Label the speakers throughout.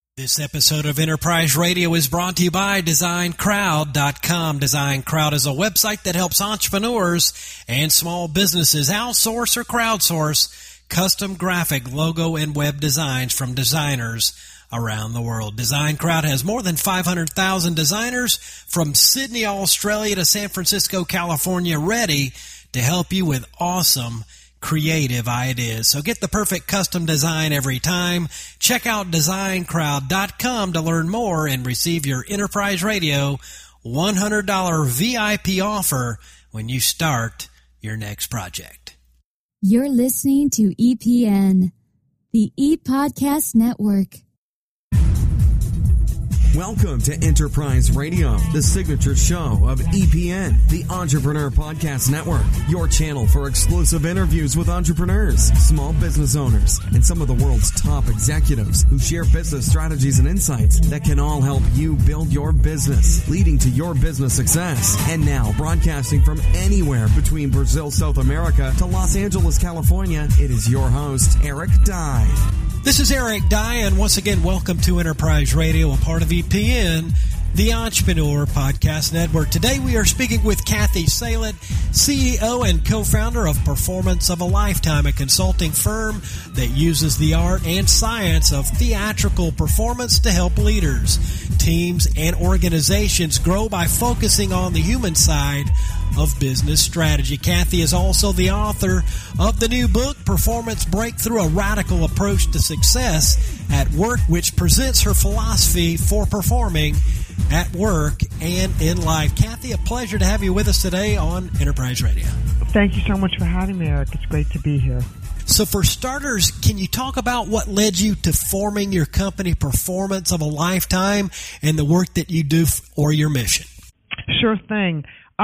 Speaker 1: This episode of Enterprise Radio is brought to you by DesignCrowd.com. Design Crowd is a website that helps entrepreneurs and small businesses outsource or crowdsource custom graphic, logo, and web designs from designers around the world. Design Crowd has more than 500,000 designers from Sydney, Australia to San Francisco, California, ready to help you with awesome creative ideas. So get the perfect custom design every time. Check out DesignCrowd.com to learn more and receive your Enterprise Radio $100 VIP offer when you start your next project.
Speaker 2: You're listening to EPN, the ePodcast Network.
Speaker 3: Welcome to Enterprise Radio, the signature show of EPN, the Entrepreneur Podcast Network, your channel for exclusive interviews with entrepreneurs, small business owners, and some of the world's top executives who share business strategies and insights that can all help you build your business, leading to your business success. And now, broadcasting from anywhere between Brazil, South America to Los Angeles, California, it is your host, Eric Dye.
Speaker 1: This is Eric Dye, and once again, welcome to Enterprise Radio, a part of EPN, the Entrepreneur Podcast Network. Today we are speaking with Kathy Saylett, CEO and co-founder of Performance of a Lifetime, a consulting firm that uses the art and science of theatrical performance to help leaders, teams, and organizations grow by focusing on the human side of business strategy. Kathy is also the author of the new book, Performance Breakthrough, a Radical Approach to Success at Work, which presents her philosophy for performing at work and in life. Kathy, a pleasure to have you with us today on Enterprise Radio.
Speaker 4: Thank you so much for having me, Eric. It's great to be here.
Speaker 1: So for starters, can you talk about what led you to forming your company, Performance of a Lifetime, and the work that you do or your mission?
Speaker 4: Sure thing.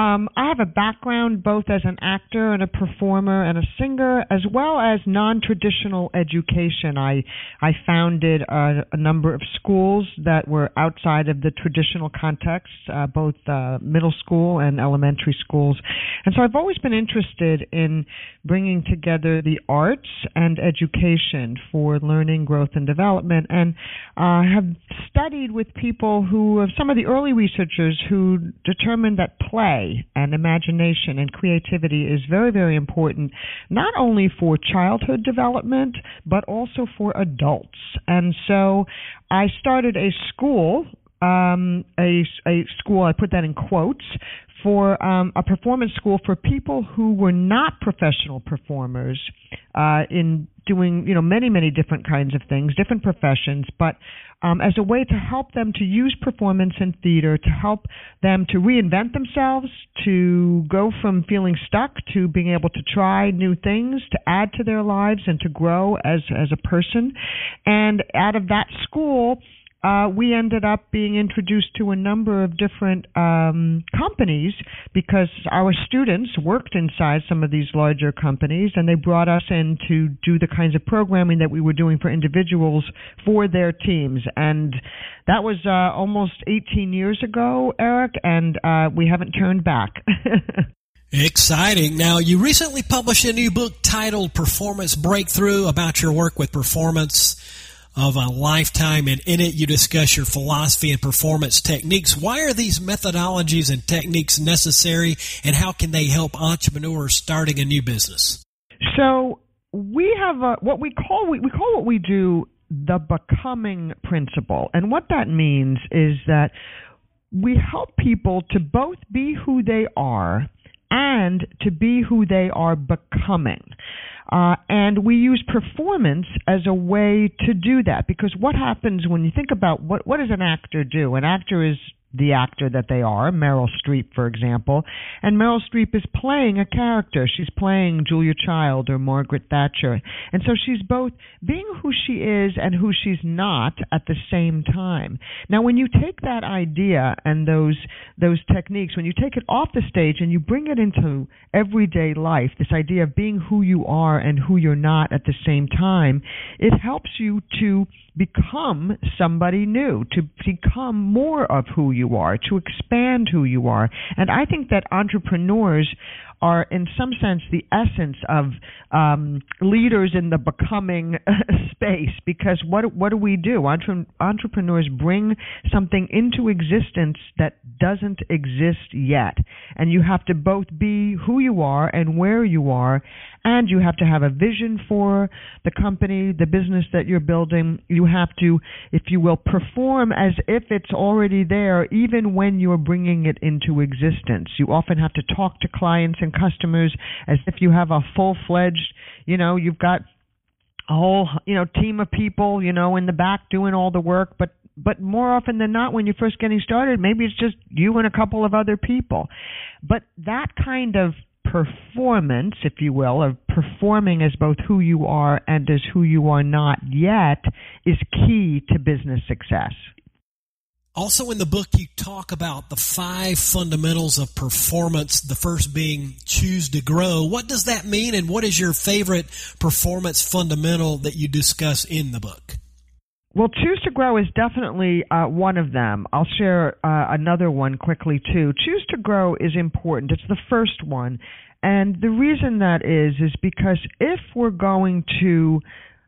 Speaker 4: I have a background both as an actor and a performer and a singer, as well as non-traditional education. I founded a number of schools that were outside of the traditional context, both middle school and elementary schools. And so I've always been interested in bringing together the arts and education for learning, growth, and development, and have studied with people who, some of the early researchers who determined that play and imagination and creativity is very, very important, not only for childhood development, but also for adults. And so I started a school, I put that in quotes, for a performance school for people who were not professional performers in doing, many, many different kinds of things, different professions, but as a way to help them to use performance and theater, to help them to reinvent themselves, to go from feeling stuck to being able to try new things, to add to their lives and to grow as a person. And out of that school, we ended up being introduced to a number of different companies because our students worked inside some of these larger companies, and they brought us in to do the kinds of programming that we were doing for individuals for their teams. And that was almost 18 years ago, Eric, and we haven't turned back.
Speaker 1: Exciting. Now, you recently published a new book titled Performance Breakthrough about your work with Performance of a Lifetime, and in it you discuss your philosophy and performance techniques. Why are these methodologies and techniques necessary, and how can they help entrepreneurs starting a new business?
Speaker 4: So we have what we call what we do the becoming principle, and what that means is that we help people to both be who they are and to be who they are becoming. And we use performance as a way to do that, because what happens when you think about what does an actor do? An actor is the actor that they are, Meryl Streep, for example, and Meryl Streep is playing a character. She's playing Julia Child or Margaret Thatcher. And so she's both being who she is and who she's not at the same time. Now, when you take that idea and those techniques, when you take it off the stage and you bring it into everyday life, this idea of being who you are and who you're not at the same time, it helps you to become somebody new, to become more of who you are, to expand who you are. And I think that entrepreneurs are in some sense the essence of leaders in the becoming space, because what do we do? Entrepreneurs bring something into existence that doesn't exist yet, and you have to both be who you are and where you are, and you have to have a vision for the company, the business that you're building. You have to, if you will, perform as if it's already there, even when you're bringing it into existence. You often have to talk to clients and customers as if you have a full-fledged, you've got a whole, team of people, in the back doing all the work, but more often than not, when you're first getting started, maybe it's just you and a couple of other people. But that kind of performance, if you will, of performing as both who you are and as who you are not yet, is key to business success.
Speaker 1: Also in the book, you talk about the 5 fundamentals of performance, the first being choose to grow. What does that mean, and what is your favorite performance fundamental that you discuss in the book?
Speaker 4: Well, choose to grow is definitely one of them. I'll share another one quickly, too. Choose to grow is important. It's the first one. And the reason that is because if we're going to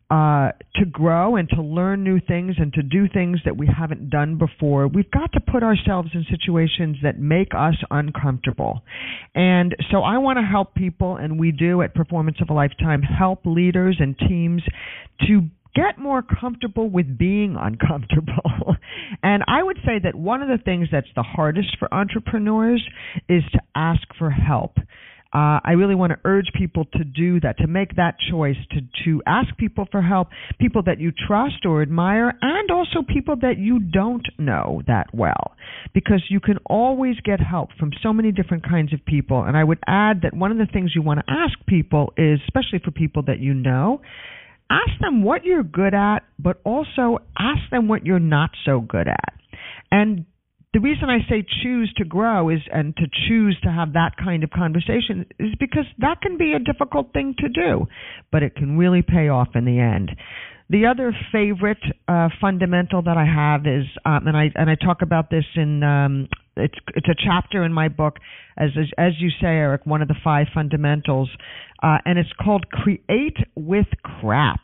Speaker 4: grow and to learn new things and to do things that we haven't done before, we've got to put ourselves in situations that make us uncomfortable. And so I want to help people, and we do at Performance of a Lifetime, help leaders and teams to get more comfortable with being uncomfortable. And I would say that one of the things that's the hardest for entrepreneurs is to ask for help. I really want to urge people to do that, to make that choice, to ask people for help, people that you trust or admire, and also people that you don't know that well, because you can always get help from so many different kinds of people. And I would add that one of the things you want to ask people is, especially for people that you know, ask them what you're good at, but also ask them what you're not so good at. And the reason I say choose to grow and to choose to have that kind of conversation is because that can be a difficult thing to do, but it can really pay off in the end. The other favorite fundamental that I have is, and I talk about this in it's a chapter in my book, as you say, Eric, one of the 5 fundamentals, and it's called Create with Crap.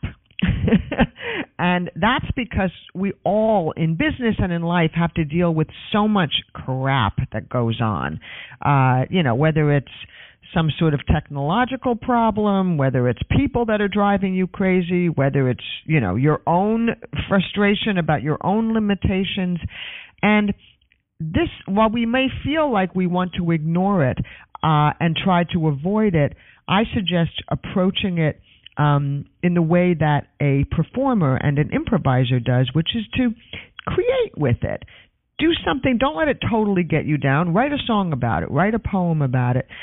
Speaker 4: And that's because we all, in business and in life, have to deal with so much crap that goes on. Whether it's some sort of technological problem, whether it's people that are driving you crazy, whether it's, your own frustration about your own limitations. And this, while we may feel like we want to ignore it and try to avoid it, I suggest approaching it in the way that a performer and an improviser does, which is to create with it. Do something. Don't let it totally get you down. Write a song about it. Write a poem about it.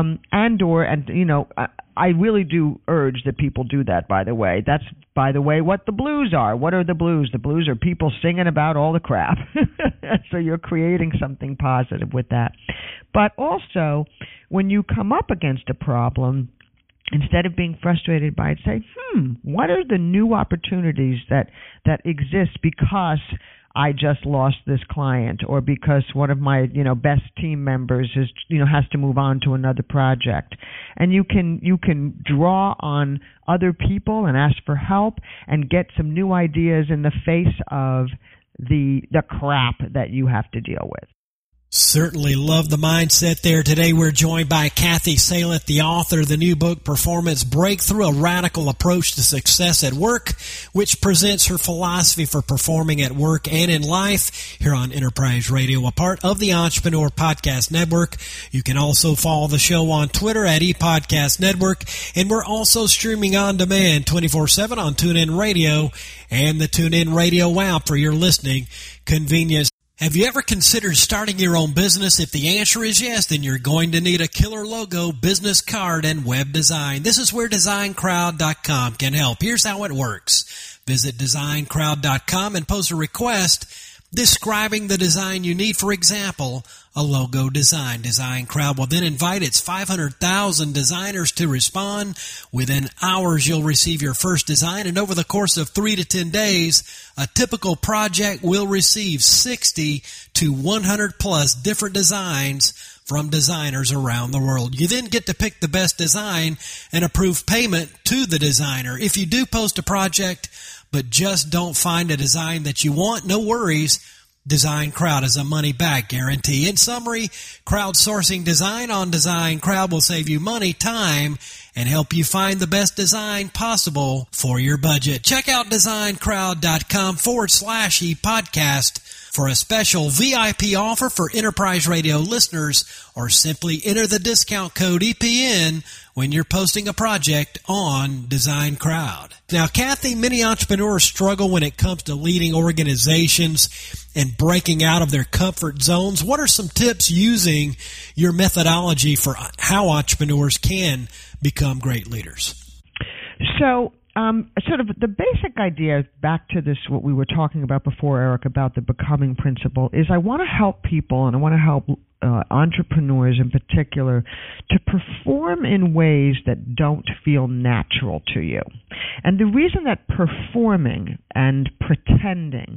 Speaker 4: I really do urge that people do that, by the way. That's, by the way, what the blues are. What are the blues? The blues are people singing about all the crap. So you're creating something positive with that. But also, when you come up against a problem, instead of being frustrated by it, say, what are the new opportunities that exist because I just lost this client, or because one of my, best team members has to move on to another project. And you can draw on other people and ask for help and get some new ideas in the face of the crap that you have to deal with.
Speaker 1: Certainly love the mindset there. Today we're joined by Cathy Sailett, the author of the new book, Performance Breakthrough, a Radical Approach to Success at Work, which presents her philosophy for performing at work and in life here on Enterprise Radio, a part of the Entrepreneur Podcast Network. You can also follow the show on Twitter at ePodcast Network, and we're also streaming on demand 24/7 on TuneIn Radio and the TuneIn Radio app for your listening convenience. Have you ever considered starting your own business? If the answer is yes, then you're going to need a killer logo, business card, and web design. This is where DesignCrowd.com can help. Here's how it works. Visit DesignCrowd.com and post a request. describing the design you need. For example, a logo design. Design Crowd will then invite its 500,000 designers to respond. Within hours, you'll receive your first design, and over the course of 3 to 10 days, a typical project will receive 60 to 100 plus different designs from designers around the world. You then get to pick the best design and approve payment to the designer. If you do post a project but just don't find a design that you want, no worries. Design Crowd is a money-back guarantee. In summary, crowdsourcing design on Design Crowd will save you money, time, and help you find the best design possible for your budget. Check out designcrowd.com/ePodcast for a special VIP offer for Enterprise Radio listeners, or simply enter the discount code EPN when you're posting a project on Design Crowd. Now, Kathy, many entrepreneurs struggle when it comes to leading organizations and breaking out of their comfort zones. What are some tips using your methodology for how entrepreneurs can become great leaders?
Speaker 4: So, sort of the basic idea, back to this, what we were talking about before, Eric, about the becoming principle, is I want to help people, and I want to help entrepreneurs in particular, to perform in ways that don't feel natural to you. And the reason that performing and pretending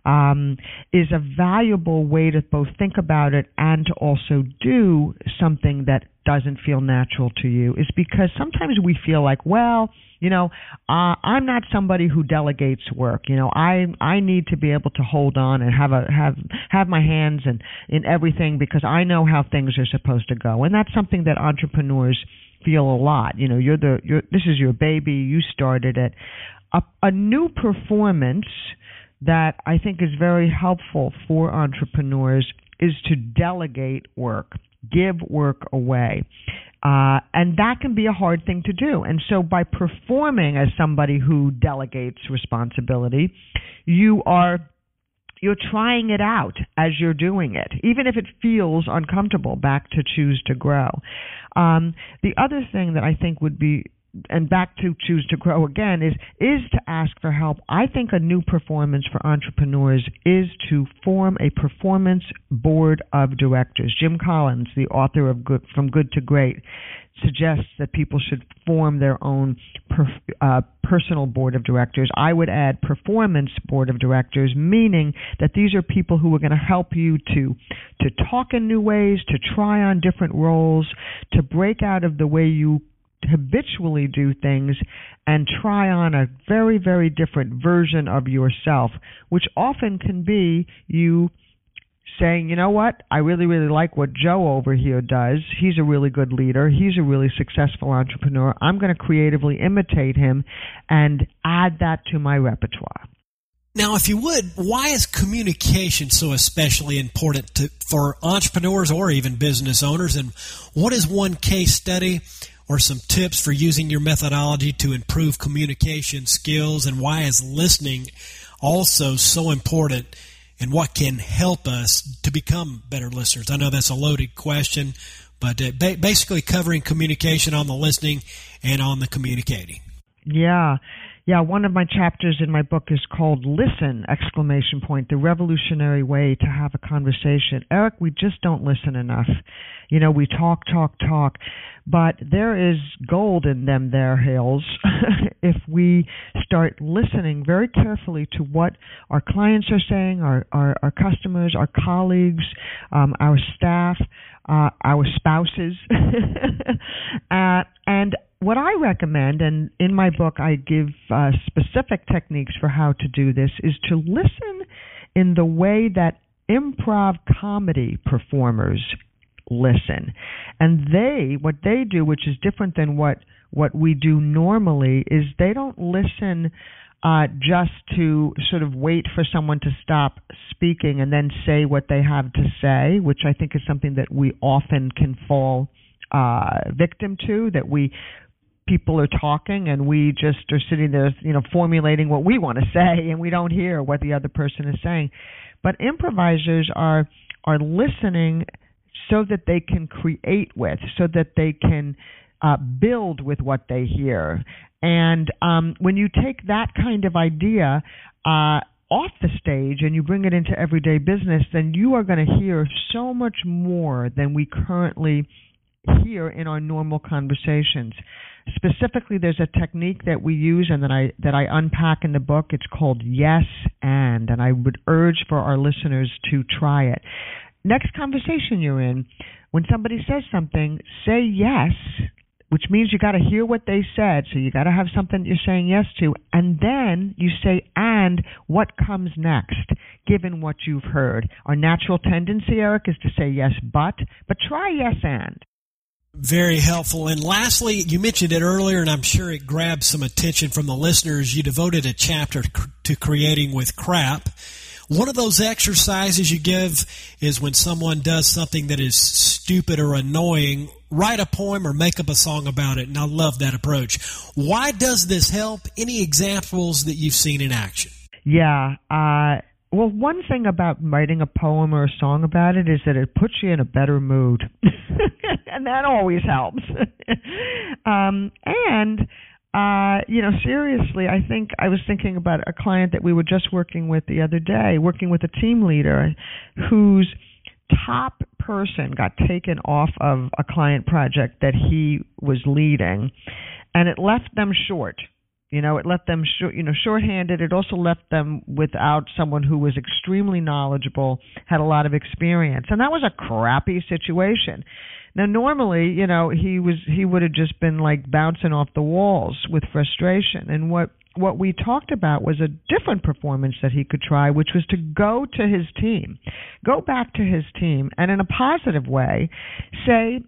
Speaker 4: is a valuable way to both think about it and to also do something that doesn't feel natural to you is because sometimes we feel like, well, I'm not somebody who delegates work. I need to be able to hold on and have my hands in everything because I know how things are supposed to go. And that's something that entrepreneurs feel a lot. This is your baby. You started it. A new performance that I think is very helpful for entrepreneurs is to delegate work, give work away. And that can be a hard thing to do. And so by performing as somebody who delegates responsibility, you're trying it out as you're doing it, even if it feels uncomfortable, back to Choose to Grow. The other thing that I think would be, and back to Choose to Grow again, is to ask for help. I think a new performance for entrepreneurs is to form a performance board of directors. Jim Collins, the author of From Good to Great, suggests that people should form their own personal board of directors. I would add performance board of directors, meaning that these are people who are going to help you to talk in new ways, to try on different roles, to break out of the way you habitually do things and try on a very, very different version of yourself, which often can be you saying, you know what, I really, really like what Joe over here does. He's a really good leader. He's a really successful entrepreneur. I'm going to creatively imitate him and add that to my repertoire.
Speaker 1: Now, if you would, why is communication so especially important for entrepreneurs or even business owners? And what is one case study or some tips for using your methodology to improve communication skills, and why is listening also so important, and what can help us to become better listeners? I know that's a loaded question, but basically covering communication on the listening and on the communicating.
Speaker 4: Yeah. One of my chapters in my book is called Listen! The revolutionary way to have a conversation. Eric, we just don't listen enough. We talk, but there is gold in them there hills if we start listening very carefully to what our clients are saying, our customers, our colleagues, our staff, our spouses. And what I recommend, and in my book I give specific techniques for how to do this, is to listen in the way that improv comedy performers listen. And what they do, which is different than what we do normally, is they don't listen just to sort of wait for someone to stop speaking and then say what they have to say, which I think is something that we often can fall victim to, that people are talking and we just are sitting there, formulating what we want to say, and we don't hear what the other person is saying. But improvisers are listening so that they can create with, so that they can build with what they hear. And when you take that kind of idea, off the stage and you bring it into everyday business, then you are going to hear so much more than we currently hear in our normal conversations. Specifically, there's a technique that we use and that I unpack in the book. It's called yes and I would urge for our listeners to try it. Next conversation you're in, when somebody says something, say yes, which means you got to hear what they said. So you got to have something you're saying yes to, and then you say and what comes next, given what you've heard. Our natural tendency, Eric, is to say yes, but try yes and.
Speaker 1: Very helpful. And lastly, you mentioned it earlier, and I'm sure it grabbed some attention from the listeners. You devoted a chapter to creating with crap. One of those exercises you give is when someone does something that is stupid or annoying, write a poem or make up a song about it, and I love that approach. Why does this help? Any examples that you've seen in action?
Speaker 4: Yeah. Well, one thing about writing a poem or a song about it is that it puts you in a better mood. And that always helps. Seriously, I think I was thinking about a client that we were just working with the other day, working with a team leader whose top person got taken off of a client project that he was leading, and it left them short. It left them shorthanded. It also left them without someone who was extremely knowledgeable, had a lot of experience, and that was a crappy situation. Now, normally, he would have just been like bouncing off the walls with frustration. And what we talked about was a different performance that he could try, which was to go to his team, go back to his team, and in a positive way, say,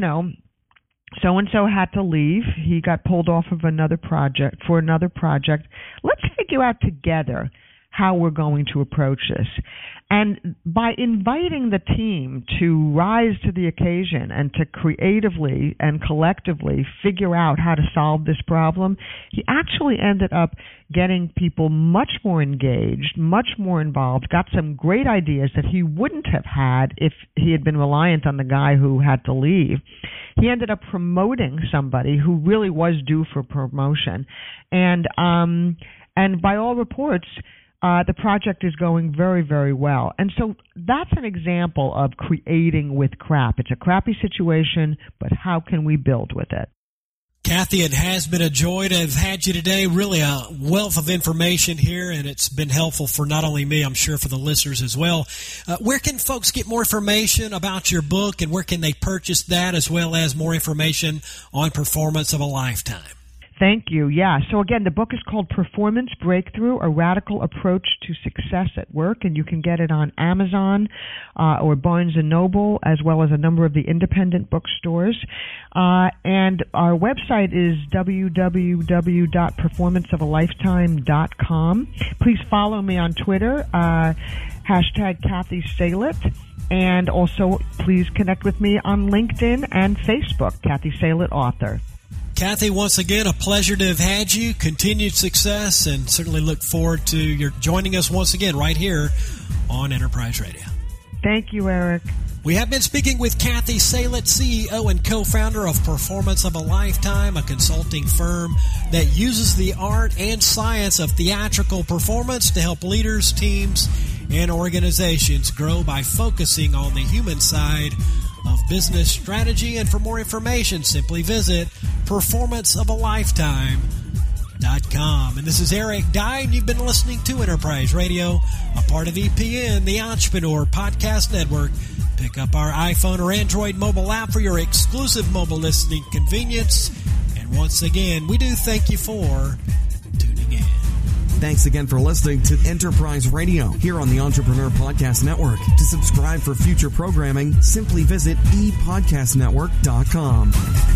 Speaker 4: so-and-so had to leave. He got pulled off of another project. Let's figure out together how we're going to approach this. And by inviting the team to rise to the occasion and to creatively and collectively figure out how to solve this problem, he actually ended up getting people much more engaged, much more involved, got some great ideas that he wouldn't have had if he had been reliant on the guy who had to leave. He ended up promoting somebody who really was due for promotion. And by all reports, the project is going very, very well. And so that's an example of creating with crap. It's a crappy situation, but how can we build with it?
Speaker 1: Kathy, it has been a joy to have had you today. Really a wealth of information here, and it's been helpful for not only me, I'm sure for the listeners as well. Where can folks get more information about your book, and where can they purchase that, as well as more information on Performance of a Lifetime?
Speaker 4: Thank you. Yeah. So again, the book is called Performance Breakthrough, A Radical Approach to Success at Work, and you can get it on Amazon or Barnes & Noble, as well as a number of the independent bookstores. And our website is www.performanceofalifetime.com. Please follow me on Twitter, hashtag Kathy Salet. And also, please connect with me on LinkedIn and Facebook, Kathy Salet, author.
Speaker 1: Kathy, once again, a pleasure to have had you. Continued success, and certainly look forward to your joining us once again right here on Enterprise Radio.
Speaker 4: Thank you, Eric.
Speaker 1: We have been speaking with Kathy Salet, CEO and co-founder of Performance of a Lifetime, a consulting firm that uses the art and science of theatrical performance to help leaders, teams, and organizations grow by focusing on the human side of business strategy. And for more information, simply visit performanceofalifetime.com. And this is Eric Dye, and you've been listening to Enterprise Radio, a part of EPN, the Entrepreneur Podcast Network. Pick up our iPhone or Android mobile app for your exclusive mobile listening convenience. And once again, we do thank you for tuning in.
Speaker 3: Thanks again for listening to Enterprise Radio here on the Entrepreneur Podcast Network. To subscribe for future programming, simply visit epodcastnetwork.com.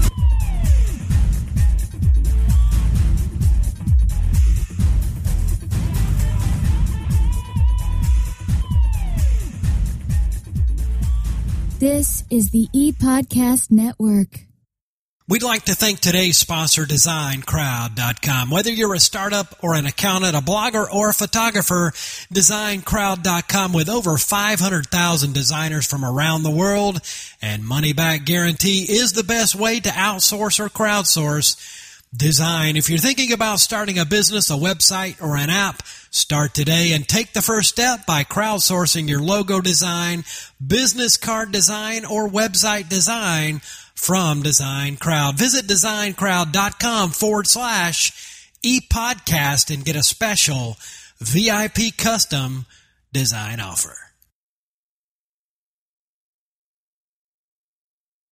Speaker 2: This is the ePodcast Network.
Speaker 1: We'd like to thank today's sponsor, DesignCrowd.com. Whether you're a startup or an accountant, a blogger, or a photographer, DesignCrowd.com, with over 500,000 designers from around the world and money-back guarantee, is the best way to outsource or crowdsource design. If you're thinking about starting a business, a website, or an app, start today and take the first step by crowdsourcing your logo design, business card design, or website design from Design Crowd. Visit designcrowd.com/ePodcast and get a special VIP custom design offer.